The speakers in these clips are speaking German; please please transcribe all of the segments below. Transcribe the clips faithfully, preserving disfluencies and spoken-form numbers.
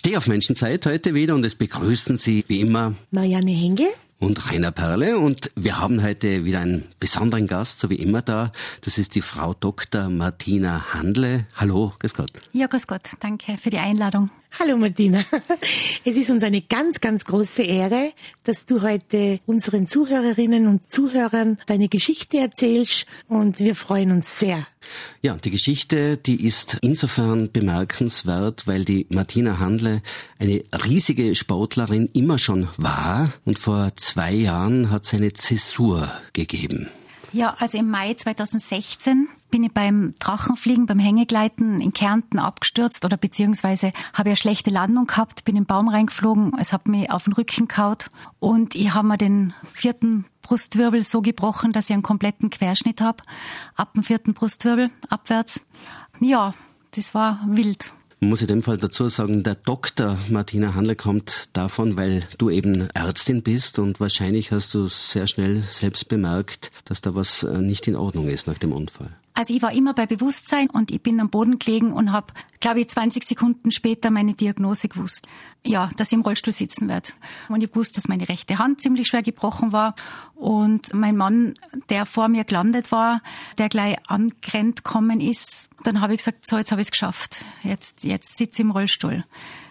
Steh auf Menschenzeit heute wieder und es begrüßen Sie wie immer Marianne Hengel und Rainer Perle. Und wir haben heute wieder einen besonderen Gast, so wie immer da. Das ist die Frau Doktor Martina Handle. Hallo, grüß Gott. Ja, grüß Gott. Danke für die Einladung. Hallo Martina. Es ist uns eine ganz, ganz große Ehre, dass du heute unseren Zuhörerinnen und Zuhörern deine Geschichte erzählst und wir freuen uns sehr. Ja, die Geschichte, die ist insofern bemerkenswert, weil die Martina Handle eine riesige Sportlerin immer schon war und vor zwei Jahren hat es eine Zäsur gegeben. Ja, also im Mai zweitausendsechzehn bin ich beim Drachenfliegen, beim Hängegleiten in Kärnten abgestürzt oder beziehungsweise habe ich eine schlechte Landung gehabt, bin im Baum reingeflogen, es hat mich auf den Rücken gehauen und ich habe mir den vierten Brustwirbel so gebrochen, dass ich einen kompletten Querschnitt habe, ab dem vierten Brustwirbel abwärts. Ja, das war wild. Man muss in dem Fall dazu sagen, der Doktor Martina Handle kommt davon, weil du eben Ärztin bist und wahrscheinlich hast du sehr schnell selbst bemerkt, dass da was nicht in Ordnung ist nach dem Unfall. Also ich war immer bei Bewusstsein und ich bin am Boden gelegen und habe, glaube ich, zwanzig Sekunden später meine Diagnose gewusst. Ja, dass ich im Rollstuhl sitzen werde. Und ich wusste, dass meine rechte Hand ziemlich schwer gebrochen war. Und mein Mann, der vor mir gelandet war, der gleich angerannt gekommen ist, dann habe ich gesagt, so, jetzt habe ich es geschafft. Jetzt, jetzt sitze ich im Rollstuhl.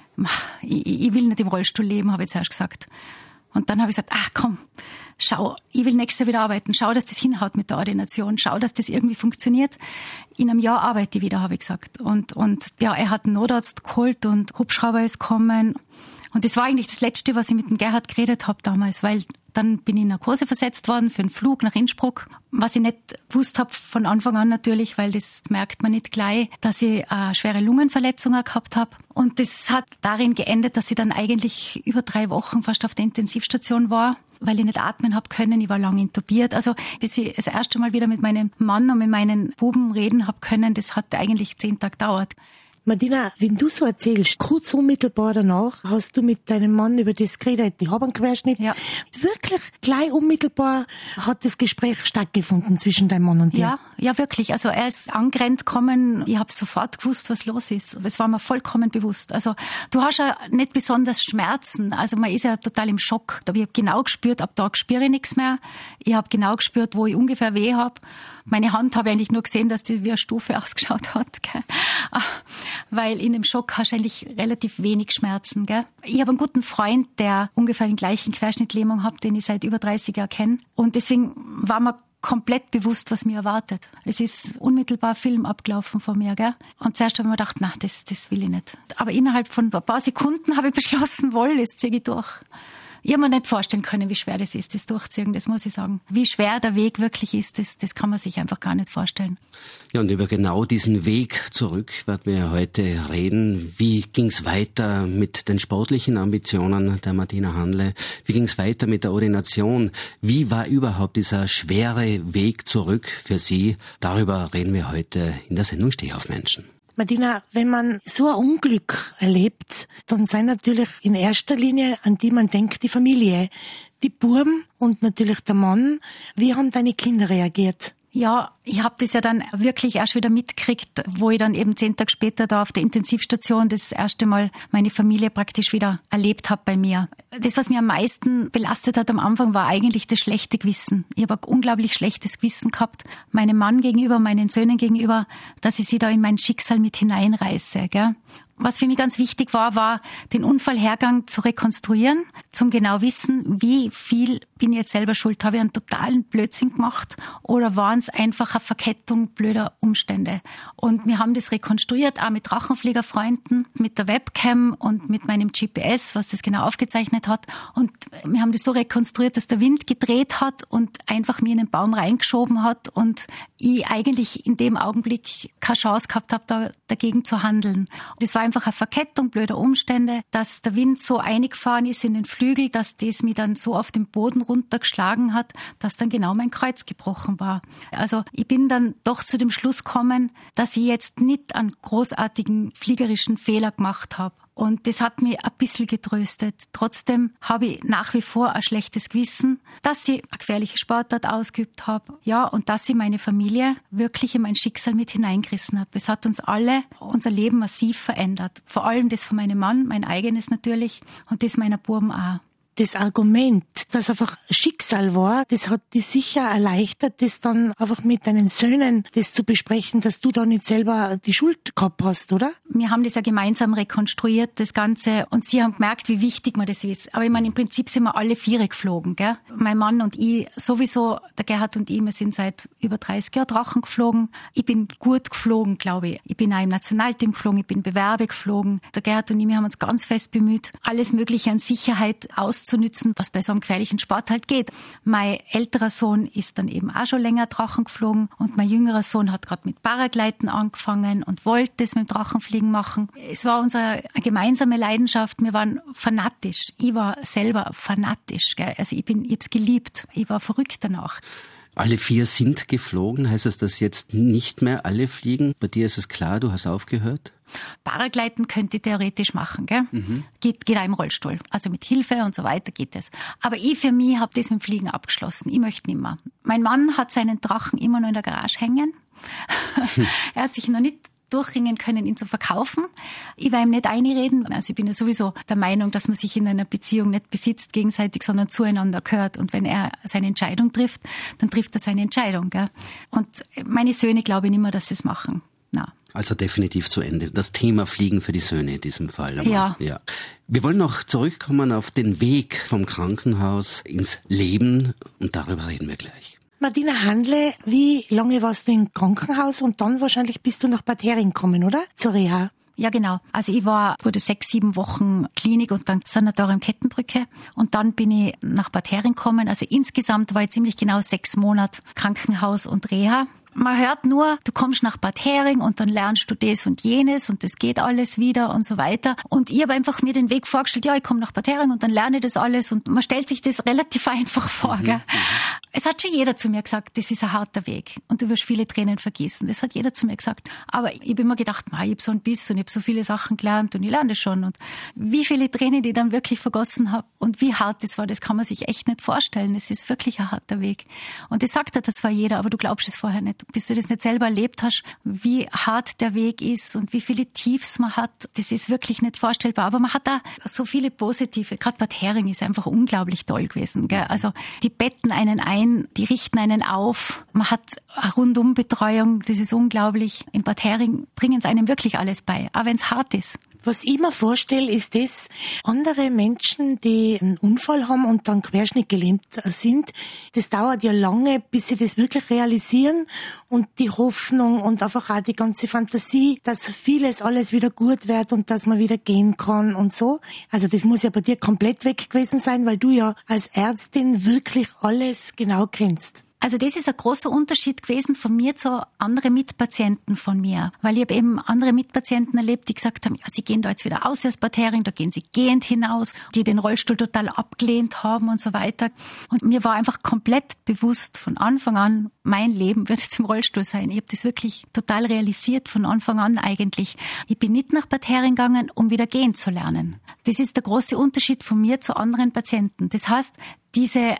Ich, ich will nicht im Rollstuhl leben, habe ich zuerst gesagt. Und dann habe ich gesagt, ach komm, schau, ich will nächstes Jahr wieder arbeiten. Schau, dass das hinhaut mit der Ordination. Schau, dass das irgendwie funktioniert. In einem Jahr arbeite ich wieder, habe ich gesagt. Und, und ja, er hat einen Notarzt geholt und Hubschrauber ist gekommen. Und das war eigentlich das Letzte, was ich mit dem Gerhard geredet habe damals, weil dann bin ich in Narkose versetzt worden für einen Flug nach Innsbruck. Was ich nicht gewusst habe von Anfang an natürlich, weil das merkt man nicht gleich, dass ich eine schwere Lungenverletzung gehabt habe. Und das hat darin geendet, dass ich dann eigentlich über drei Wochen fast auf der Intensivstation war, weil ich nicht atmen habe können. Ich war lange intubiert. Also bis ich das erste Mal wieder mit meinem Mann und mit meinen Buben reden habe können, das hat eigentlich zehn Tage gedauert. Martina, wenn du so erzählst, kurz unmittelbar danach hast du mit deinem Mann über das geredet, ich habe einen Querschnitt. Ja. Wirklich gleich unmittelbar hat das Gespräch stattgefunden zwischen deinem Mann und dir. Ja, ja wirklich. Also er ist angerannt gekommen, ich habe sofort gewusst, was los ist. Es war mir vollkommen bewusst. Also du hast ja nicht besonders Schmerzen. Also man ist ja total im Schock. Aber ich habe genau gespürt, ab da spüre ich nichts mehr. Ich habe genau gespürt, wo ich ungefähr weh habe. Meine Hand habe ich eigentlich nur gesehen, dass die wie eine Stufe ausgeschaut hat. Gell? Weil in dem Schock hast du eigentlich relativ wenig Schmerzen. Gell? Ich habe einen guten Freund, der ungefähr den gleichen Querschnittlähmung hat, den ich seit über dreißig Jahren kenne. Und deswegen war mir komplett bewusst, was mir erwartet. Es ist unmittelbar Film abgelaufen vor mir. Gell? Und zuerst habe ich mir gedacht, nein, das, das will ich nicht. Aber innerhalb von ein paar Sekunden habe ich beschlossen, wohl, das ziehe ich durch. Ich habe mir nicht vorstellen können, wie schwer das ist, das durchziehen, das muss ich sagen. Wie schwer der Weg wirklich ist, das, das kann man sich einfach gar nicht vorstellen. Ja, und über genau diesen Weg zurück werden wir heute reden. Wie ging's weiter mit den sportlichen Ambitionen der Martina Handle? Wie ging's weiter mit der Ordination? Wie war überhaupt dieser schwere Weg zurück für Sie? Darüber reden wir heute in der Sendung Steh auf Menschen. Martina, wenn man so ein Unglück erlebt, dann sind natürlich in erster Linie, an die man denkt, die Familie, die Buben und natürlich der Mann. Wie haben deine Kinder reagiert? Ja, ich habe das ja dann wirklich erst wieder mitgekriegt, wo ich dann eben zehn Tage später da auf der Intensivstation das erste Mal meine Familie praktisch wieder erlebt habe bei mir. Das, was mir am meisten belastet hat am Anfang, war eigentlich das schlechte Gewissen. Ich habe ein unglaublich schlechtes Gewissen gehabt, meinem Mann gegenüber, meinen Söhnen gegenüber, dass ich sie da in mein Schicksal mit hineinreiße. Gell? Was für mich ganz wichtig war, war, den Unfallhergang zu rekonstruieren, zum genau wissen, wie viel bin ich jetzt selber schuld. Habe ich einen totalen Blödsinn gemacht oder waren es einfach eine Verkettung blöder Umstände? Und wir haben das rekonstruiert, auch mit Drachenfliegerfreunden, mit der Webcam und mit meinem G P S, was das genau aufgezeichnet hat. Und wir haben das so rekonstruiert, dass der Wind gedreht hat und einfach mir in den Baum reingeschoben hat und ich eigentlich in dem Augenblick keine Chance gehabt habe, da, dagegen zu handeln. Und es war einfach eine Verkettung blöder Umstände, dass der Wind so eingefahren ist in den Flügel, dass das mich dann so auf den Boden runtergeschlagen hat, dass dann genau mein Kreuz gebrochen war. Also ich bin dann doch zu dem Schluss gekommen, dass ich jetzt nicht einen großartigen fliegerischen Fehler gemacht habe. Und das hat mich ein bisschen getröstet. Trotzdem habe ich nach wie vor ein schlechtes Gewissen, dass ich eine gefährliche Sportart ausgeübt habe. Ja, und dass ich meine Familie wirklich in mein Schicksal mit hineingerissen habe. Es hat uns alle unser Leben massiv verändert. Vor allem das von meinem Mann, mein eigenes natürlich, und das meiner Buben auch. Das Argument, das einfach Schicksal war, das hat dich sicher erleichtert, das dann einfach mit deinen Söhnen das zu besprechen, dass du da nicht selber die Schuld gehabt hast, oder? Wir haben das ja gemeinsam rekonstruiert, das Ganze, und sie haben gemerkt, wie wichtig mir das ist. Aber ich meine, im Prinzip sind wir alle vier geflogen, gell? Mein Mann und ich sowieso, der Gerhard und ich, wir sind seit über dreißig Jahren Drachen geflogen. Ich bin gut geflogen, glaube ich. Ich bin auch im Nationalteam geflogen, ich bin Bewerbe geflogen. Der Gerhard und ich, wir haben uns ganz fest bemüht, alles Mögliche an Sicherheit auszuprobieren, zu nützen, was bei so einem gefährlichen Sport halt geht. Mein älterer Sohn ist dann eben auch schon länger Drachen geflogen und mein jüngerer Sohn hat gerade mit Paragleiten angefangen und wollte das mit dem Drachenfliegen machen. Es war unsere gemeinsame Leidenschaft. Wir waren fanatisch. Ich war selber fanatisch. Gell? Also ich bin, ich hab's geliebt. Ich war verrückt danach. Alle vier sind geflogen. Heißt das, dass jetzt nicht mehr alle fliegen? Bei dir ist es klar, du hast aufgehört? Paragleiten könnte ich theoretisch machen, gell? Mhm. Geht, geht auch im Rollstuhl. Also mit Hilfe und so weiter geht es. Aber ich für mich habe das mit dem Fliegen abgeschlossen. Ich möchte nicht mehr. Mein Mann hat seinen Drachen immer noch in der Garage hängen. Er hat sich noch nicht durchringen können, ihn zu verkaufen. Ich will ihm nicht einreden. Also ich bin ja sowieso der Meinung, dass man sich in einer Beziehung nicht besitzt gegenseitig, sondern zueinander gehört. Und wenn er seine Entscheidung trifft, dann trifft er seine Entscheidung, gell? Und meine Söhne glaube ich nicht mehr, dass sie es machen. Na. Also definitiv zu Ende. Das Thema Fliegen für die Söhne in diesem Fall. Ja. ja. Wir wollen noch zurückkommen auf den Weg vom Krankenhaus ins Leben und darüber reden wir gleich. Martina Handle, wie lange warst du im Krankenhaus und dann wahrscheinlich bist du nach Bad Hering gekommen, oder? Zur Reha. Ja, genau. Also ich war wurde sechs, sieben Wochen Klinik und dann Sanatorium Kettenbrücke und dann bin ich nach Bad Hering gekommen. Also insgesamt war ich ziemlich genau sechs Monate Krankenhaus und Reha. Man hört nur, du kommst nach Bad Hering und dann lernst du das und jenes und das geht alles wieder und so weiter. Und ich habe einfach mir den Weg vorgestellt, ja, ich komme nach Bad Hering und dann lerne ich das alles und man stellt sich das relativ einfach vor. Mhm. Gell? Es hat schon jeder zu mir gesagt, das ist ein harter Weg und du wirst viele Tränen vergießen. Das hat jeder zu mir gesagt. Aber ich habe immer gedacht, ich habe so ein Biss und ich habe so viele Sachen gelernt und ich lerne das schon. Und wie viele Tränen ich dann wirklich vergossen habe und wie hart das war, das kann man sich echt nicht vorstellen. Es ist wirklich ein harter Weg. Und das sagt das zwar jeder, aber du glaubst es vorher nicht. Bis du das nicht selber erlebt hast, wie hart der Weg ist und wie viele Tiefs man hat, das ist wirklich nicht vorstellbar. Aber man hat da so viele positive. Gerade Bad Hering ist einfach unglaublich toll gewesen. Gell? Also die betten einen ein, die richten einen auf. Man hat eine Rundumbetreuung, das ist unglaublich. In Bad Hering bringen sie einem wirklich alles bei, auch wenn es hart ist. Was ich mir vorstelle, ist das, andere Menschen, die einen Unfall haben und dann querschnittgelähmt sind, das dauert ja lange, bis sie das wirklich realisieren und die Hoffnung und einfach auch die ganze Fantasie, dass vieles alles wieder gut wird und dass man wieder gehen kann und so. Also das muss ja bei dir komplett weg gewesen sein, weil du ja als Ärztin wirklich alles genau kennst. Also das ist ein großer Unterschied gewesen von mir zu anderen Mitpatienten von mir. Weil ich habe eben andere Mitpatienten erlebt, die gesagt haben, ja, sie gehen da jetzt wieder aus aus Bad Hering, da gehen sie gehend hinaus, die den Rollstuhl total abgelehnt haben und so weiter. Und mir war einfach komplett bewusst von Anfang an, mein Leben wird jetzt im Rollstuhl sein. Ich habe das wirklich total realisiert von Anfang an eigentlich. Ich bin nicht nach Bad Hering gegangen, um wieder gehen zu lernen. Das ist der große Unterschied von mir zu anderen Patienten. Das heißt, diese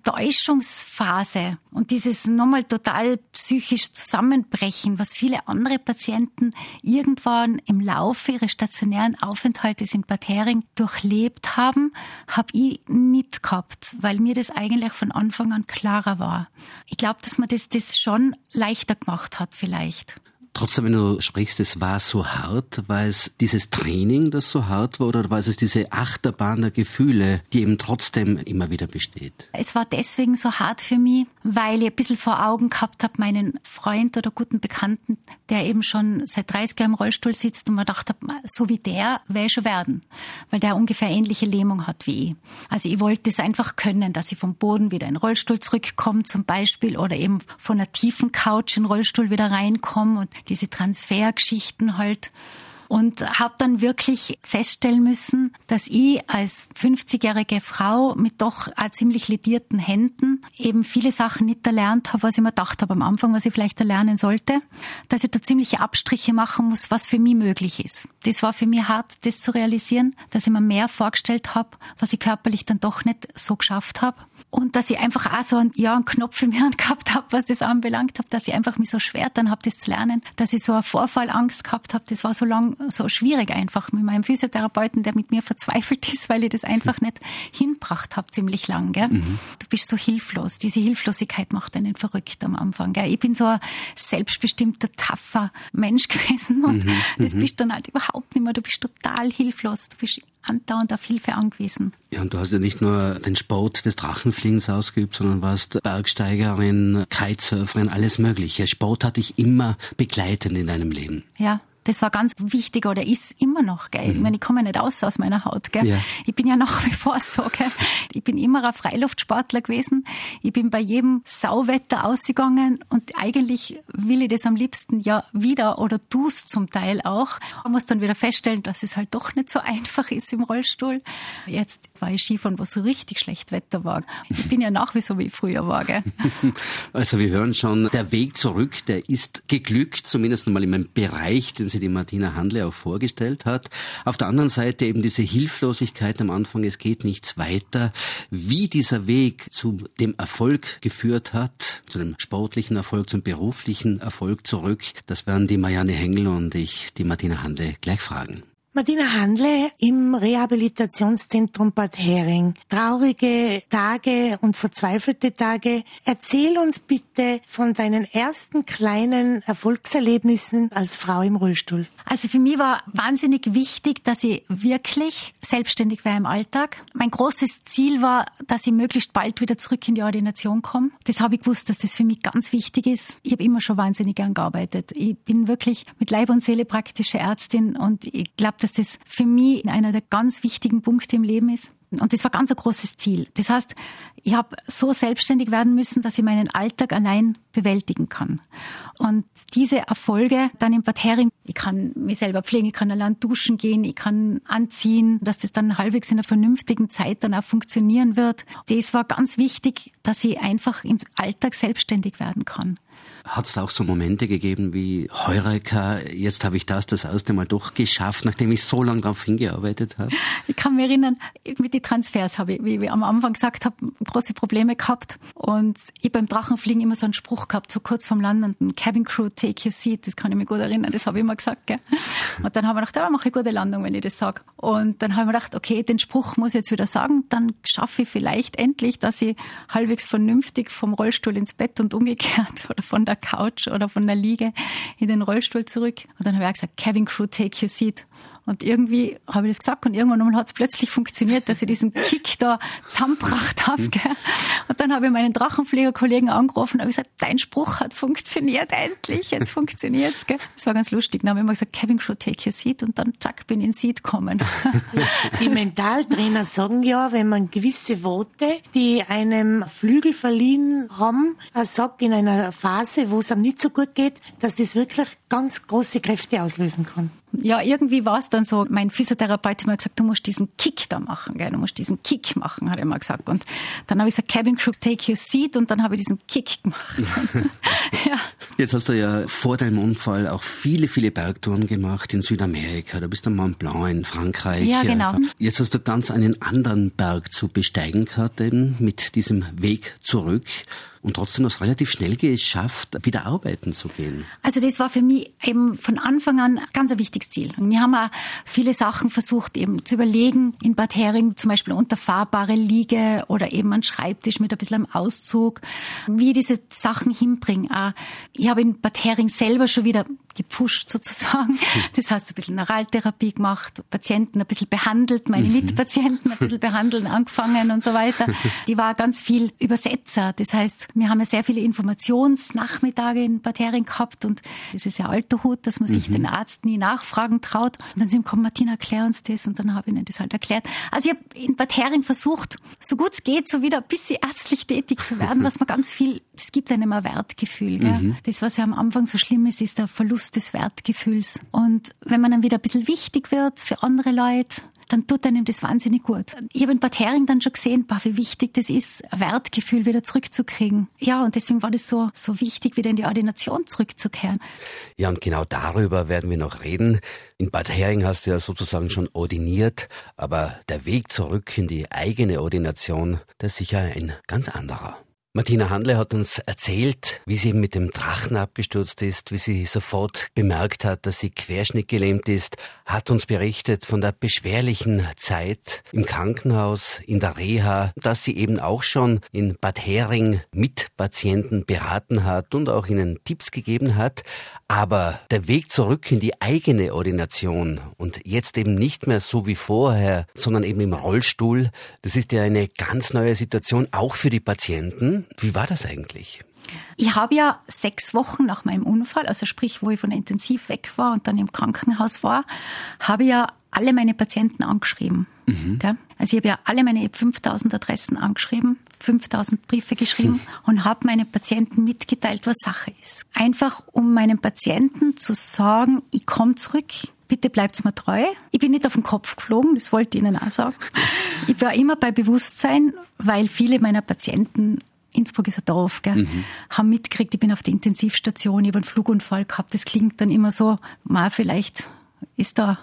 Enttäuschungsphase und dieses nochmal total psychisch Zusammenbrechen, was viele andere Patienten irgendwann im Laufe ihres stationären Aufenthaltes in Bad Hering durchlebt haben, habe ich nicht gehabt, weil mir das eigentlich von Anfang an klarer war. Ich glaube, dass man das, das schon leichter gemacht hat vielleicht. Trotzdem, wenn du sprichst, es war so hart, war es dieses Training, das so hart war, oder war es diese Achterbahn der Gefühle, die eben trotzdem immer wieder besteht? Es war deswegen so hart für mich, weil ich ein bisschen vor Augen gehabt habe, meinen Freund oder guten Bekannten, der eben schon seit dreißig Jahren im Rollstuhl sitzt und mir gedacht habe, so wie der will ich schon werden, weil der ungefähr ähnliche Lähmung hat wie ich. Also ich wollte es einfach können, dass ich vom Boden wieder in den Rollstuhl zurückkomme zum Beispiel oder eben von einer tiefen Couch in den Rollstuhl wieder reinkomme und diese Transfergeschichten halt. und habe dann wirklich feststellen müssen, dass ich als fünfzigjährige Frau mit doch auch ziemlich ledierten Händen eben viele Sachen nicht erlernt habe, was ich mir gedacht habe am Anfang, was ich vielleicht erlernen sollte, dass ich da ziemliche Abstriche machen muss, was für mich möglich ist. Das war für mich hart, das zu realisieren, dass ich mir mehr vorgestellt habe, was ich körperlich dann doch nicht so geschafft habe. Und dass ich einfach auch so einen, ja, einen Knopf im Hirn gehabt habe, was das anbelangt habe, dass ich einfach mich so schwer dann habe, das zu lernen, dass ich so eine Vorfallangst gehabt habe. Das war so lang so schwierig einfach mit meinem Physiotherapeuten, der mit mir verzweifelt ist, weil ich das einfach nicht hinbracht habe, ziemlich lang. Gell? Mhm. Du bist so hilflos. Diese Hilflosigkeit macht einen verrückt am Anfang. Gell? Ich bin so ein selbstbestimmter, tougher Mensch gewesen und mhm. das bist dann halt überhaupt nicht mehr. Du bist total hilflos. Du bist andauernd auf Hilfe angewiesen. Ja, und du hast ja nicht nur den Sport des Drachenfliegens ausgeübt, sondern warst Bergsteigerin, Kitesurferin, alles Mögliche. Sport hat dich immer begleitend in deinem Leben. Ja. Das war ganz wichtig oder ist immer noch, gell. Mhm. Ich meine, ich komme ja nicht raus aus meiner Haut, gell. Ja. Ich bin ja nach wie vor so, gell. Ich bin immer ein Freiluftsportler gewesen. Ich bin bei jedem Sauwetter ausgegangen und eigentlich will ich das am liebsten ja wieder oder tu's zum Teil auch. Man muss dann wieder feststellen, dass es halt doch nicht so einfach ist im Rollstuhl. Jetzt war ich Skifahren, wo so richtig schlecht Wetter war. Ich bin ja nach wie so, wie ich früher war, gell. Also wir hören schon, der Weg zurück, der ist geglückt, zumindest mal in meinem Bereich, den Sie die Martina Handle auch vorgestellt hat. Auf der anderen Seite eben diese Hilflosigkeit am Anfang, es geht nichts weiter. Wie dieser Weg zu dem Erfolg geführt hat, zu dem sportlichen Erfolg, zum beruflichen Erfolg zurück, das werden die Marianne Hengel und ich, die Martina Handle, gleich fragen. Martina Handle im Rehabilitationszentrum Bad Hering. Traurige Tage und verzweifelte Tage. Erzähl uns bitte von deinen ersten kleinen Erfolgserlebnissen als Frau im Rollstuhl. Also für mich war wahnsinnig wichtig, dass ich wirklich selbstständig war im Alltag. Mein großes Ziel war, dass ich möglichst bald wieder zurück in die Ordination komme. Das habe ich gewusst, dass das für mich ganz wichtig ist. Ich habe immer schon wahnsinnig gern gearbeitet. Ich bin wirklich mit Leib und Seele praktische Ärztin und ich glaube, dass das für mich einer der ganz wichtigen Punkte im Leben ist. Und das war ganz ein großes Ziel. Das heißt, ich habe so selbstständig werden müssen, dass ich meinen Alltag allein bewältigen kann. Und diese Erfolge dann in Bad Hering, ich kann mich selber pflegen, ich kann allein duschen gehen, ich kann anziehen, dass das dann halbwegs in einer vernünftigen Zeit dann auch funktionieren wird. Das war ganz wichtig, dass ich einfach im Alltag selbstständig werden kann. Hat es da auch so Momente gegeben wie Heureka, jetzt habe ich das, das erste Mal doch geschafft, nachdem ich so lange darauf hingearbeitet habe? Ich kann mich erinnern, mit den Transfers habe ich, wie ich am Anfang gesagt habe, große Probleme gehabt. Und ich beim Drachenfliegen immer so einen Spruch gehabt, so kurz vorm Landen, Cabin Crew, take your seat, das kann ich mir gut erinnern, das habe ich immer gesagt. Gell? Und dann haben wir gedacht, ja, mache ich eine gute Landung, wenn ich das sage. Und dann haben wir gedacht, okay, den Spruch muss ich jetzt wieder sagen, dann schaffe ich vielleicht endlich, dass ich halbwegs vernünftig vom Rollstuhl ins Bett und umgekehrt oder von der Couch oder von der Liege in den Rollstuhl zurück. Und dann habe ich auch gesagt, Cabin Crew, take your seat. Und irgendwie habe ich das gesagt und irgendwann hat es plötzlich funktioniert, dass ich diesen Kick da zusammengebracht habe. Gell? Und dann habe ich meinen Drachenfliegerkollegen angerufen und habe gesagt, dein Spruch hat funktioniert, endlich, jetzt funktioniert's. Gell? Das war ganz lustig. Dann habe ich immer gesagt, Cabin Crew, take your seat und dann zack, bin ich in Seat gekommen. Die Mentaltrainer sagen ja, wenn man gewisse Worte, die einem Flügel verliehen haben, sagt in einer Phase, wo es einem nicht so gut geht, dass das wirklich ganz große Kräfte auslösen kann. Ja, irgendwie war es dann so, mein Physiotherapeut hat mir gesagt, du musst diesen Kick da machen, gell? Du musst diesen Kick machen, hat er mal gesagt. Und dann habe ich gesagt, Cabin Crew, take your seat und dann habe ich diesen Kick gemacht. Ja. Jetzt hast du ja vor deinem Unfall auch viele, viele Bergtouren gemacht in Südamerika. Du bist am Mont Blanc in Frankreich. Ja, genau. Jetzt hast du ganz einen anderen Berg zu besteigen gehabt, eben mit diesem Weg zurück. Und trotzdem hast du relativ schnell geschafft, wieder arbeiten zu gehen. Also das war für mich eben von Anfang an ganz ein wichtiges Ziel. Und wir haben auch viele Sachen versucht eben zu überlegen. In Bad Hering zum Beispiel eine unterfahrbare Liege oder eben ein Schreibtisch mit ein bisschen am Auszug. Wie ich diese Sachen hinbringe. Ich habe in Bad Hering selber schon wieder gepusht sozusagen. Das heißt, ein bisschen Neuraltherapie gemacht, Patienten ein bisschen behandelt, meine Mitpatienten ein bisschen behandeln angefangen und so weiter. Die war ganz viel Übersetzer. Das heißt, wir haben ja sehr viele Informationsnachmittage in Bad Hering gehabt und das ist ja alter Hut, dass man sich mhm. den Arzt nie nachfragen traut. Und dann sind wir, komm Martina, erklär uns das und dann habe ich ihnen das halt erklärt. Also ich habe in Bad Hering versucht, so gut es geht, so wieder ein bisschen ärztlich tätig zu werden, was man ganz viel, das gibt einem ein Wertgefühl. Gell? Mhm. Das, was ja am Anfang so schlimm ist, ist der Verlust Verlust des Wertgefühls. Und wenn man dann wieder ein bisschen wichtig wird für andere Leute, dann tut einem das wahnsinnig gut. Ich habe in Bad Hering dann schon gesehen, boah, wie wichtig das ist, ein Wertgefühl wieder zurückzukriegen. Ja, und deswegen war das so, so wichtig, wieder in die Ordination zurückzukehren. Ja, und genau darüber werden wir noch reden. In Bad Hering hast du ja sozusagen schon ordiniert, aber der Weg zurück in die eigene Ordination, der ist sicher ein ganz anderer. Martina Handle hat uns erzählt, wie sie mit dem Drachen abgestürzt ist, wie sie sofort bemerkt hat, dass sie querschnittgelähmt ist, hat uns berichtet von der beschwerlichen Zeit im Krankenhaus, in der Reha, dass sie eben auch schon in Bad Hering mit Patienten beraten hat und auch ihnen Tipps gegeben hat. Aber der Weg zurück in die eigene Ordination und jetzt eben nicht mehr so wie vorher, sondern eben im Rollstuhl, das ist ja eine ganz neue Situation, auch für die Patienten. Wie war das eigentlich? Ich habe ja sechs Wochen nach meinem Unfall, also sprich, wo ich von der Intensiv weg war und dann im Krankenhaus war, habe ich ja alle meine Patienten angeschrieben. Mhm. Also ich habe ja alle meine fünftausend Adressen angeschrieben, fünftausend Briefe geschrieben mhm. und habe meinen Patienten mitgeteilt, was Sache ist. Einfach um meinen Patienten zu sagen, ich komme zurück, bitte bleibt's mir treu. Ich bin nicht auf den Kopf geflogen, das wollte ich Ihnen auch sagen. Ich war immer bei Bewusstsein, weil viele meiner Patienten, Innsbruck ist ein Dorf, gell, mhm. haben mitgekriegt, ich bin auf der Intensivstation, ich habe einen Flugunfall gehabt. Das klingt dann immer so, ma, vielleicht ist da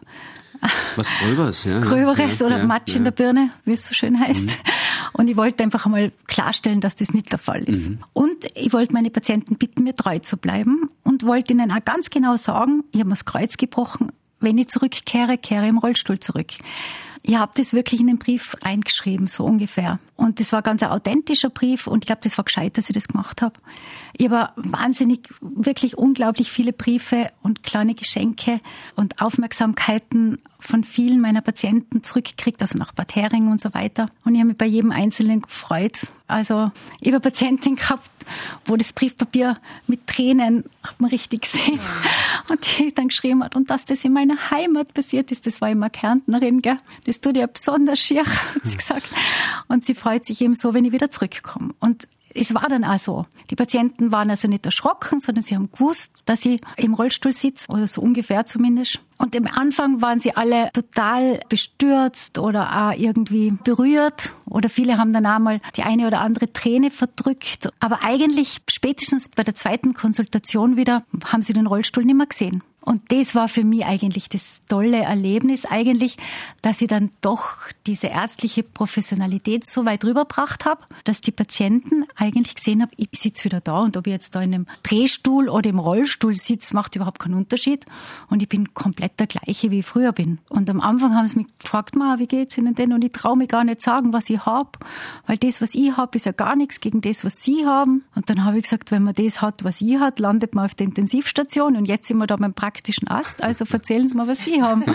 was Gröberes, ja. Gröberes ja, oder ja, Matsch ja. in der Birne, wie es so schön heißt. Mhm. Und ich wollte einfach einmal klarstellen, dass das nicht der Fall ist. Mhm. Und ich wollte meine Patienten bitten, mir treu zu bleiben und wollte ihnen auch ganz genau sagen, ich habe mir das Kreuz gebrochen, wenn ich zurückkehre, kehre ich im Rollstuhl zurück. Ich habe das wirklich in den Brief reingeschrieben, so ungefähr. Und das war ganz ein authentischer Brief und ich glaube, das war gescheit, dass ich das gemacht habe. Ich habe wahnsinnig, wirklich unglaublich viele Briefe und kleine Geschenke und Aufmerksamkeiten von vielen meiner Patienten zurückgekriegt, also nach Bad Hering und so weiter. Und ich habe mich bei jedem Einzelnen gefreut. Also ich habe eine Patientin gehabt, wo das Briefpapier mit Tränen, hat man richtig gesehen, und die dann geschrieben hat, und dass das in meiner Heimat passiert ist, das war immer Kärntnerin, gell? Das tut ihr besonders schier, hat sie gesagt. Und sie freut sich eben so, wenn ich wieder zurückkomme. Und es war dann auch so. Die Patienten waren also nicht erschrocken, sondern sie haben gewusst, dass ich im Rollstuhl sitze, oder so ungefähr zumindest. Und am Anfang waren sie alle total bestürzt oder auch irgendwie berührt. Oder viele haben dann auch mal die eine oder andere Träne verdrückt. Aber eigentlich spätestens bei der zweiten Konsultation wieder haben sie den Rollstuhl nicht mehr gesehen. Und das war für mich eigentlich das tolle Erlebnis eigentlich, dass ich dann doch diese ärztliche Professionalität so weit rübergebracht habe, dass die Patienten eigentlich gesehen haben, ich sitze wieder da und ob ich jetzt da in einem Drehstuhl oder im Rollstuhl sitze, macht überhaupt keinen Unterschied. Und ich bin komplett der gleiche, wie ich früher bin. Und am Anfang haben sie mich gefragt, Ma, wie geht's Ihnen denn? Und ich traue mir gar nicht sagen, was ich habe, weil das, was ich habe, ist ja gar nichts gegen das, was Sie haben. Und dann habe ich gesagt, wenn man das hat, was ich hat, landet man auf der Intensivstation und jetzt sind wir da beim praktischen Ast, also erzählen Sie mal, was Sie haben.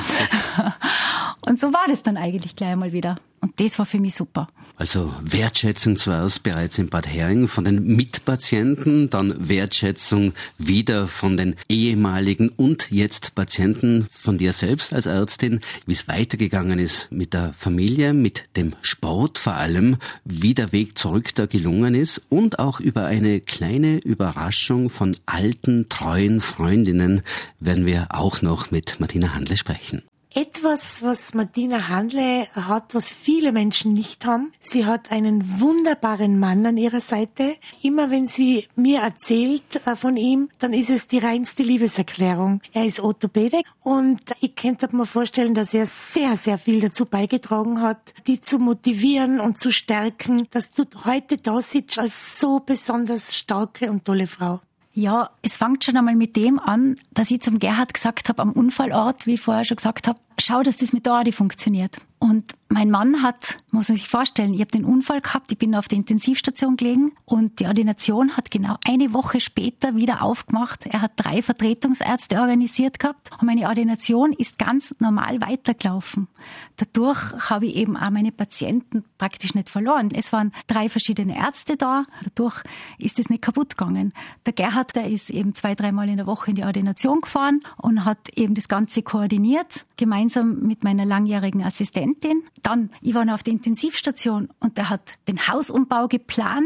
Und so war das dann eigentlich gleich mal wieder. Und das war für mich super. Also Wertschätzung zuerst bereits in Bad Hering von den Mitpatienten, dann Wertschätzung wieder von den ehemaligen und jetzt Patienten, von dir selbst als Ärztin, wie es weitergegangen ist mit der Familie, mit dem Sport vor allem, wie der Weg zurück da gelungen ist und auch über eine kleine Überraschung von alten, treuen Freundinnen werden wir auch noch mit Martina Handle sprechen. Etwas, was Martina Handle hat, was viele Menschen nicht haben. Sie hat einen wunderbaren Mann an ihrer Seite. Immer wenn sie mir erzählt von ihm, dann ist es die reinste Liebeserklärung. Er ist Orthopäde und ich könnte mir vorstellen, dass er sehr, sehr viel dazu beigetragen hat, die zu motivieren und zu stärken, dass du heute da sitzt als so besonders starke und tolle Frau. Ja, es fängt schon einmal mit dem an, dass ich zum Gerhard gesagt habe, am Unfallort, wie ich vorher schon gesagt habe, schau, dass das mit der Ordi funktioniert. Und mein Mann hat, muss man sich vorstellen, ich habe den Unfall gehabt, ich bin auf der Intensivstation gelegen und die Ordination hat genau eine Woche später wieder aufgemacht. Er hat drei Vertretungsärzte organisiert gehabt und meine Ordination ist ganz normal weitergelaufen. Dadurch habe ich eben auch meine Patienten praktisch nicht verloren. Es waren drei verschiedene Ärzte da, dadurch ist es nicht kaputt gegangen. Der Gerhard, der ist eben zwei, dreimal in der Woche in die Ordination gefahren und hat eben das Ganze koordiniert, gemeinsam mit meiner langjährigen Assistentin. Dann, ich war noch auf der Intensivstation und der hat den Hausumbau geplant.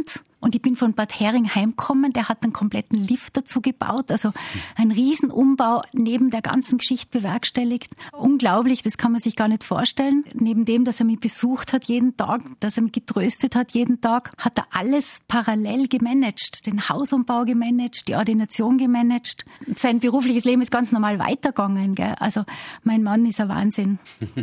Und ich bin von Bad Hering heimgekommen, der hat einen kompletten Lift dazu gebaut, also einen Riesenumbau neben der ganzen Geschichte bewerkstelligt. Unglaublich, das kann man sich gar nicht vorstellen. Neben dem, dass er mich besucht hat jeden Tag, dass er mich getröstet hat jeden Tag, hat er alles parallel gemanagt. Den Hausumbau gemanagt, die Ordination gemanagt. Sein berufliches Leben ist ganz normal weitergegangen, gell? Also mein Mann ist ein Wahnsinn.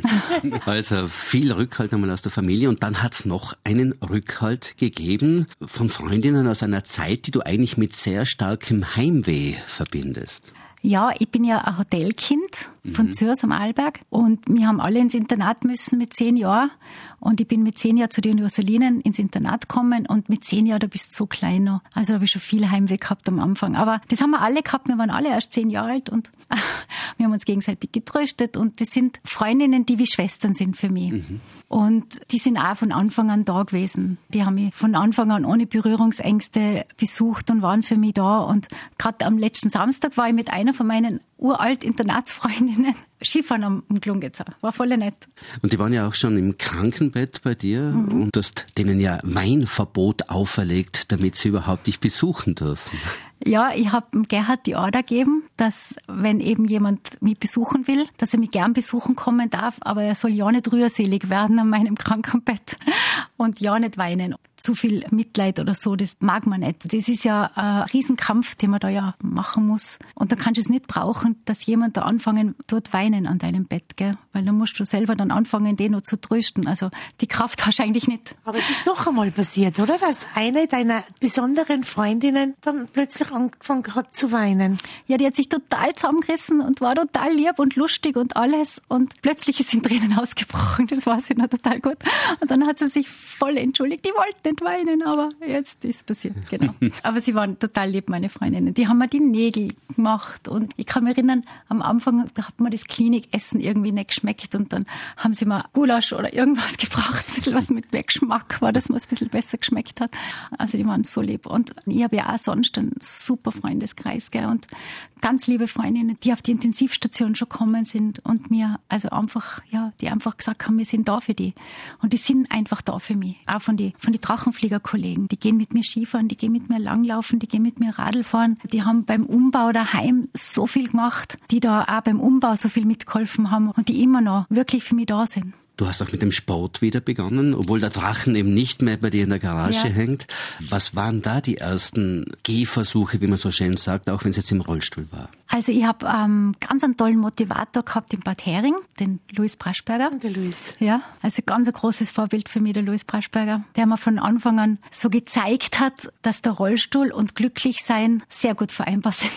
Also viel Rückhalt einmal aus der Familie. Und dann hat's noch einen Rückhalt gegeben von Freundinnen aus einer Zeit, die du eigentlich mit sehr starkem Heimweh verbindest. Ja, ich bin ja ein Hotelkind von mhm. Zürs am Arlberg und wir haben alle ins Internat müssen mit zehn Jahren und ich bin mit zehn Jahren zu den Ursulinen ins Internat gekommen und mit zehn Jahren, da bist du so klein noch. Also da habe ich schon viel Heimweh gehabt am Anfang. Aber das haben wir alle gehabt, wir waren alle erst zehn Jahre alt und wir haben uns gegenseitig getröstet und das sind Freundinnen, die wie Schwestern sind für mich. Mhm. Und die sind auch von Anfang an da gewesen. Die haben mich von Anfang an ohne Berührungsängste besucht und waren für mich da. Und gerade am letzten Samstag war ich mit einer von meinen uralt Internatsfreundinnen Skifahren am Glungezer. War voll nett. Und die waren ja auch schon im Krankenbett bei dir mhm. und du hast denen ja Weinverbot auferlegt, damit sie überhaupt dich besuchen dürfen. Ja, ich habe Gerhard die Order gegeben, dass wenn eben jemand mich besuchen will, dass er mich gern besuchen kommen darf, aber er soll ja nicht rührselig werden an meinem Krankenbett und ja nicht weinen. Zu viel Mitleid oder so, das mag man nicht. Das ist ja ein Riesenkampf, den man da ja machen muss. Und da kannst du es nicht brauchen, dass jemand da anfangen dort weinen an deinem Bett, gell? Weil dann musst du selber dann anfangen, den noch zu trösten. Also die Kraft hast du eigentlich nicht. Aber es ist doch einmal passiert, oder? Dass eine deiner besonderen Freundinnen dann plötzlich angefangen hat zu weinen. Ja, die hat sich total zusammengerissen und war total lieb und lustig und alles. Und plötzlich ist sie in Tränen ausgebrochen. Das war sie noch total gut. Und dann hat sie sich voll entschuldigt. Die wollte nicht weinen, aber jetzt ist passiert, genau. Aber sie waren total lieb, meine Freundinnen. Die haben mir die Nägel gemacht und ich kann mich erinnern, am Anfang, da hat mir das Klinikessen irgendwie nicht geschmeckt und dann haben sie mir Gulasch oder irgendwas gebracht, ein bisschen was mit mehr Geschmack war, dass mir es ein bisschen besser geschmeckt hat. Also die waren so lieb. Und ich habe ja auch sonst einen super Freundeskreis, gell, und ganz liebe Freundinnen, die auf die Intensivstation schon gekommen sind und mir, also einfach, ja, die einfach gesagt haben, wir sind da für die. Und die sind einfach da für mich. Auch von die, von die Drachenfliegerkollegen. Die gehen mit mir Skifahren, die gehen mit mir langlaufen, die gehen mit mir Radl fahren. Die haben beim Umbau daheim so viel gemacht, die da auch beim Umbau so viel mitgeholfen haben und die immer noch wirklich für mich da sind. Du hast auch mit dem Sport wieder begonnen, obwohl der Drachen eben nicht mehr bei dir in der Garage ja. hängt. Was waren da die ersten Gehversuche, wie man so schön sagt, auch wenn es jetzt im Rollstuhl war? Also ich habe ähm, ganz einen tollen Motivator gehabt in Bad Hering, den Louis Braschberger. Der Louis. Ja, also ganz ein großes Vorbild für mich, der Louis Braschberger, der mir von Anfang an so gezeigt hat, dass der Rollstuhl und Glücklichsein sehr gut vereinbar sind.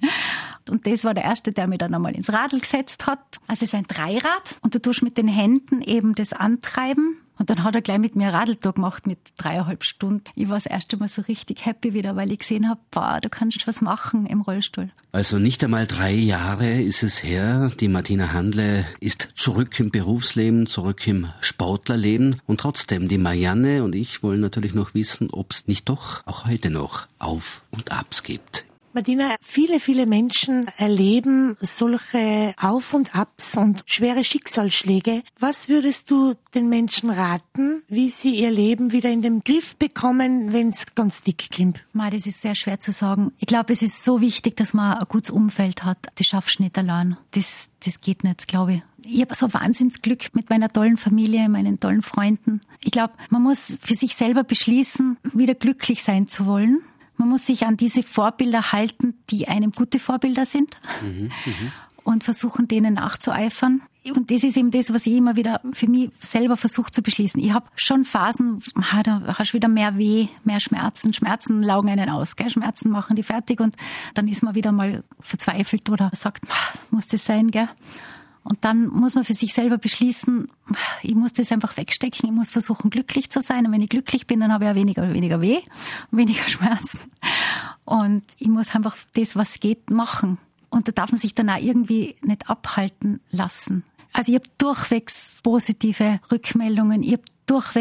Und das war der Erste, der mich dann einmal ins Radl gesetzt hat. Also es ist ein Dreirad und du tust mit den Händen eben das antreiben. Und dann hat er gleich mit mir Radltour gemacht mit dreieinhalb Stunden. Ich war das erste Mal so richtig happy wieder, weil ich gesehen habe, boah, du kannst was machen im Rollstuhl. Also nicht einmal drei Jahre ist es her. Die Martina Handle ist zurück im Berufsleben, zurück im Sportlerleben. Und trotzdem, die Marianne und ich wollen natürlich noch wissen, ob es nicht doch auch heute noch Auf und Abs gibt. Martina, viele, viele Menschen erleben solche Auf- und Abs und schwere Schicksalsschläge. Was würdest du den Menschen raten, wie sie ihr Leben wieder in den Griff bekommen, wenn es ganz dick kommt? Ma, das ist sehr schwer zu sagen. Ich glaube, es ist so wichtig, dass man ein gutes Umfeld hat. Das schaffst du nicht allein. Das, das geht nicht, glaube ich. Ich habe so Wahnsinnsglück mit meiner tollen Familie, meinen tollen Freunden. Ich glaube, man muss für sich selber beschließen, wieder glücklich sein zu wollen. Man muss sich an diese Vorbilder halten, die einem gute Vorbilder sind mhm, und versuchen, denen nachzueifern. Und das ist eben das, was ich immer wieder für mich selber versuche zu beschließen. Ich habe schon Phasen, da hast du wieder mehr Weh, mehr Schmerzen. Schmerzen laugen einen aus, gell? Schmerzen machen die fertig und dann ist man wieder mal verzweifelt oder sagt, muss das sein, gell? Und dann muss man für sich selber beschließen, ich muss das einfach wegstecken, ich muss versuchen, glücklich zu sein. Und wenn ich glücklich bin, dann habe ich auch weniger, weniger Weh, weniger Schmerzen. Und ich muss einfach das, was geht, machen. Und da darf man sich dann auch irgendwie nicht abhalten lassen. Also ich habe durchwegs positive Rückmeldungen, ich habe durchwegs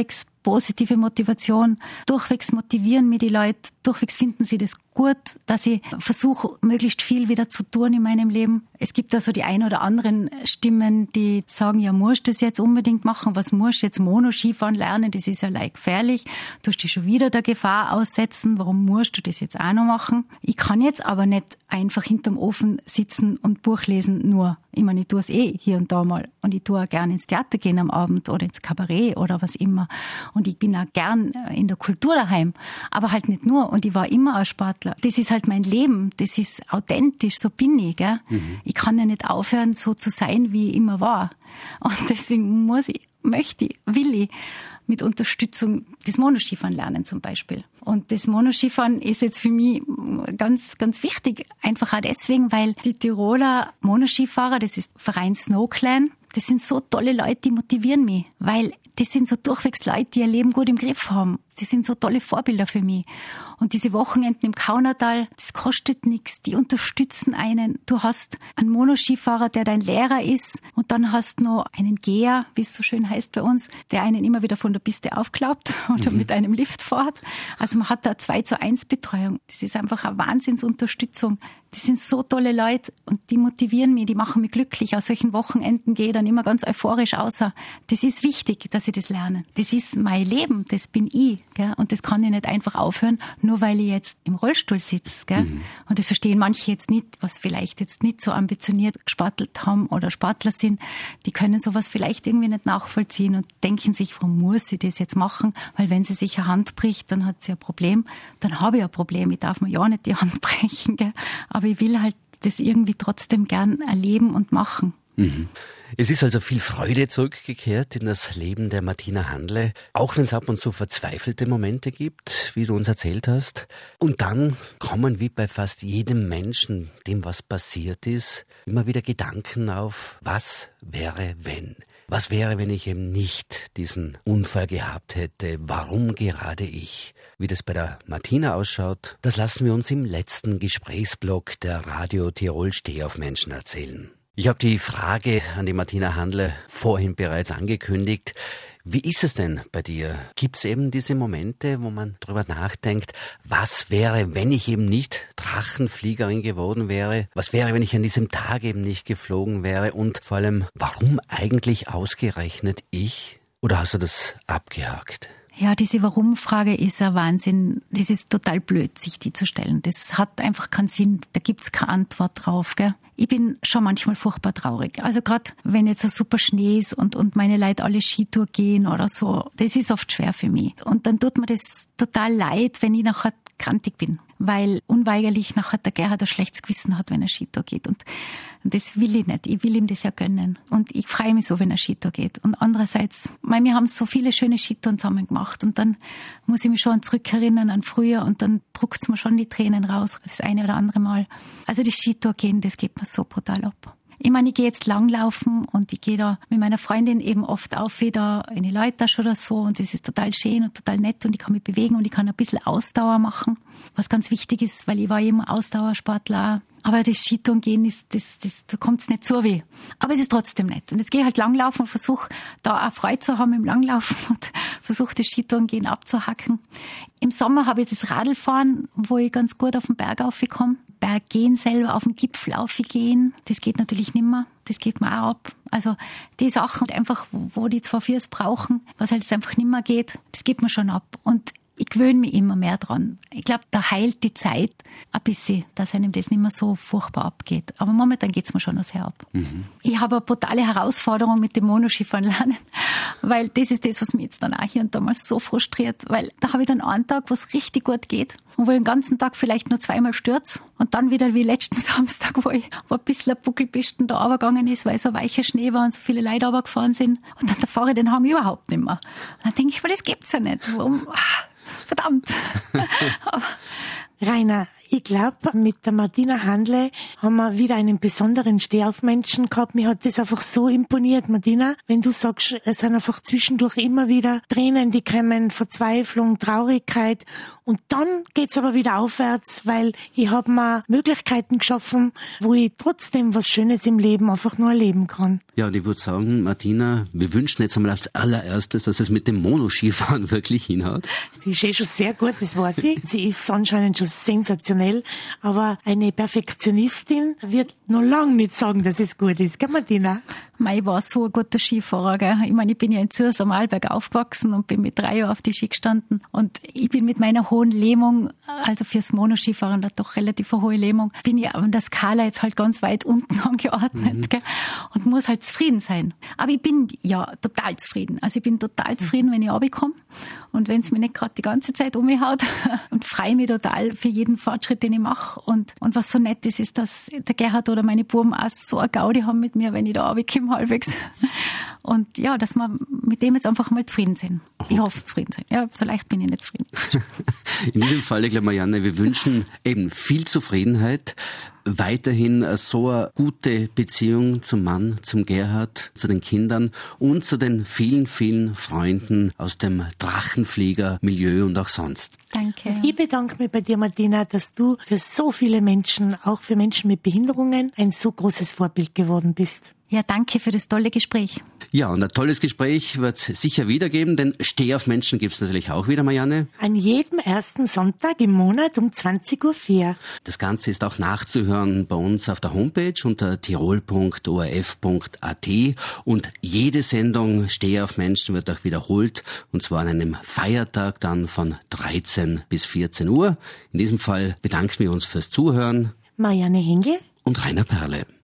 positive Motivation. Durchwegs motivieren mich die Leute, durchwegs finden sie das gut, dass ich versuche, möglichst viel wieder zu tun in meinem Leben. Es gibt da so die ein oder anderen Stimmen, die sagen, ja, musst du das jetzt unbedingt machen? Was musst du jetzt Monoskifahren lernen? Das ist ja leicht gefährlich. Du hast dich schon wieder der Gefahr aussetzen. Warum musst du das jetzt auch noch machen? Ich kann jetzt aber nicht einfach hinterm Ofen sitzen und Buch lesen nur. Ich meine, ich tue es eh hier und da mal. Und ich tue auch gerne ins Theater gehen am Abend oder ins Kabarett oder was immer. Und ich bin auch gern in der Kultur daheim. Aber halt nicht nur. Und ich war immer ein Sportler. Das ist halt mein Leben. Das ist authentisch. So bin ich, gell? Mhm. Ich kann ja nicht aufhören, so zu sein, wie ich immer war. Und deswegen muss ich, möchte ich, will ich mit Unterstützung das Monoskifahren lernen zum Beispiel. Und das Monoskifahren ist jetzt für mich ganz, ganz wichtig. Einfach auch deswegen, weil die Tiroler Monoskifahrer, das ist Verein Snowclan, das sind so tolle Leute, die motivieren mich. Weil das sind so durchwegs Leute, die ihr Leben gut im Griff haben. Die sind so tolle Vorbilder für mich. Und diese Wochenenden im Kaunertal, das kostet nichts. Die unterstützen einen. Du hast einen Monoskifahrer, der dein Lehrer ist. Und dann hast du noch einen Geher, wie es so schön heißt bei uns, der einen immer wieder von der Piste aufklappt oder mhm. mit einem Lift fährt. Also man hat da zwei zu eins Betreuung. Das ist einfach eine Wahnsinnsunterstützung. Die sind so tolle Leute und die motivieren mich, die machen mich glücklich. Aus solchen Wochenenden gehe ich dann immer ganz euphorisch außer. Das ist wichtig, dass ich das lerne. Das ist mein Leben, das bin ich. Gell? Und das kann ich nicht einfach aufhören, nur weil ich jetzt im Rollstuhl sitze. Gell? Mhm. Und das verstehen manche jetzt nicht, was vielleicht jetzt nicht so ambitioniert gespattelt haben oder Sportler sind. Die können sowas vielleicht irgendwie nicht nachvollziehen und denken sich, warum muss ich das jetzt machen? Weil wenn sie sich eine Hand bricht, dann hat sie ein Problem. Dann habe ich ein Problem. Ich darf mir ja nicht die Hand brechen. Gell? Aber ich will halt das irgendwie trotzdem gern erleben und machen. Mhm. Es ist also viel Freude zurückgekehrt in das Leben der Martina Handle, auch wenn es ab und zu verzweifelte Momente gibt, wie du uns erzählt hast. Und dann kommen wie bei fast jedem Menschen, dem was passiert ist, immer wieder Gedanken auf, was wäre, wenn? Was wäre, wenn ich eben nicht diesen Unfall gehabt hätte? Warum gerade ich? Wie das bei der Martina ausschaut, das lassen wir uns im letzten Gesprächsblock der Radio Tirol Stehaufmenschen erzählen. Ich habe die Frage an die Martina Handle vorhin bereits angekündigt. Wie ist es denn bei dir? Gibt es eben diese Momente, wo man drüber nachdenkt, was wäre, wenn ich eben nicht Drachenfliegerin geworden wäre? Was wäre, wenn ich an diesem Tag eben nicht geflogen wäre? Und vor allem, warum eigentlich ausgerechnet ich? Oder hast du das abgehakt? Ja, diese Warum-Frage ist ein Wahnsinn. Das ist total blöd, sich die zu stellen. Das hat einfach keinen Sinn. Da gibt's keine Antwort drauf, gell? Ich bin schon manchmal furchtbar traurig. Also gerade wenn jetzt so super Schnee ist und, und meine Leute alle Skitour gehen oder so, das ist oft schwer für mich. Und dann tut mir das total leid, wenn ich nachher krantig bin, weil unweigerlich nachher der Gerhard ein schlechtes Gewissen hat, wenn er Skitour geht. Und, und das will ich nicht. Ich will ihm das ja gönnen. Und ich freue mich so, wenn er Skitour geht. Und andererseits, weil wir haben so viele schöne Skitouren zusammen gemacht und dann muss ich mich schon zurückerinnern an früher und dann druckt's mir schon die Tränen raus, das eine oder andere Mal. Also das Skitour gehen, das geht mir so brutal ab. Ich meine, ich gehe jetzt langlaufen und ich gehe da mit meiner Freundin eben oft auf wieder in die Leutasch oder so und das ist total schön und total nett und ich kann mich bewegen und ich kann ein bisschen Ausdauer machen, was ganz wichtig ist, weil ich war eben Ausdauersportler. Aber das Skitouren gehen, ist, das, das, da kommt's nicht so weh. Aber es ist trotzdem nett. Und jetzt gehe ich halt langlaufen und versuche da auch Freude zu haben im Langlaufen und versuche das Skitouren gehen abzuhacken. Im Sommer habe ich das Radlfahren, wo ich ganz gut auf den Berg raufkomme. Berg gehen selber, auf den Gipfel raufgehen, das geht natürlich nimmer. Das geht mir auch ab. Also die Sachen einfach, wo die zwei Füße brauchen, was halt einfach nimmer geht, das geht mir schon ab. Und ich gewöhne mich immer mehr dran. Ich glaube, da heilt die Zeit ein bisschen, dass einem das nicht mehr so furchtbar abgeht. Aber momentan geht's mir schon noch sehr ab. Mhm. Ich habe eine brutale Herausforderung mit dem Monoskifahren lernen, weil das ist das, was mich jetzt dann auch hier und da mal so frustriert, weil da habe ich dann einen Tag, wo es richtig gut geht und wo ich den ganzen Tag vielleicht nur zweimal stürze und dann wieder wie letzten Samstag, wo ich wo ein bisschen ein Buckelpisten da runtergegangen ist, weil so weicher Schnee war und so viele Leute runtergefahren sind und dann fahre ich den Hang überhaupt nicht mehr. Und dann denke ich, aber das gibt's ja nicht. Warum? Verdammt. Rainer, ich glaube, mit der Martina Handle haben wir wieder einen besonderen Stehaufmenschen gehabt. Mir hat das einfach so imponiert, Martina. Wenn du sagst, es sind einfach zwischendurch immer wieder Tränen, die kommen, Verzweiflung, Traurigkeit. Und dann geht's aber wieder aufwärts, weil ich habe mir Möglichkeiten geschaffen, wo ich trotzdem was Schönes im Leben einfach nur erleben kann. Ja, und ich würde sagen, Martina, wir wünschen jetzt einmal als allererstes, dass es mit dem Monoskifahren wirklich hinhaut. Sie ist eh schon sehr gut, das weiß ich. Sie ist anscheinend schon sensationell, aber eine Perfektionistin wird noch lange nicht sagen, dass es gut ist, gell Martina? Ich war so ein guter Skifahrer, gell? Ich meine, ich bin ja in Zürs am Arlberg aufgewachsen und bin mit drei Jahren auf die Ski gestanden. Und ich bin mit meiner hohen Lähmung, also fürs Monoskifahren, da doch relativ eine hohe Lähmung, bin ich an der Skala jetzt halt ganz weit unten angeordnet, mhm. gell? Und muss halt zufrieden sein. Aber ich bin ja total zufrieden. Also ich bin total zufrieden, wenn ich runterkomme und wenn es mich nicht gerade die ganze Zeit umhaut und freue mich total für jeden Fortschritt, den ich mache. Und, und was so nett ist, ist, dass der Gerhard oder meine Buben auch so eine Gaudi haben mit mir, wenn ich da runterkomme halbwegs. Und ja, dass wir mit dem jetzt einfach mal zufrieden sind. Ich hoffe, zufrieden sein. Ja, so leicht bin ich nicht zufrieden. In diesem Fall, ich glaube, Marianne, wir wünschen eben viel Zufriedenheit, weiterhin so eine gute Beziehung zum Mann, zum Gerhard, zu den Kindern und zu den vielen, vielen Freunden aus dem Drachenflieger-Milieu und auch sonst. Danke. Und ich bedanke mich bei dir, Martina, dass du für so viele Menschen, auch für Menschen mit Behinderungen, ein so großes Vorbild geworden bist. Ja, danke für das tolle Gespräch. Ja, und ein tolles Gespräch wird es sicher wieder geben, denn Stehaufmenschen gibt es natürlich auch wieder, Marianne. An jedem ersten Sonntag im Monat um zwanzig Uhr vier. Das Ganze ist auch nachzuhören bei uns auf der Homepage unter tirol punkt o r f punkt a t und jede Sendung Stehaufmenschen wird auch wiederholt und zwar an einem Feiertag dann von dreizehn bis vierzehn Uhr. In diesem Fall bedanken wir uns fürs Zuhören. Marianne Hengel und Rainer Perle.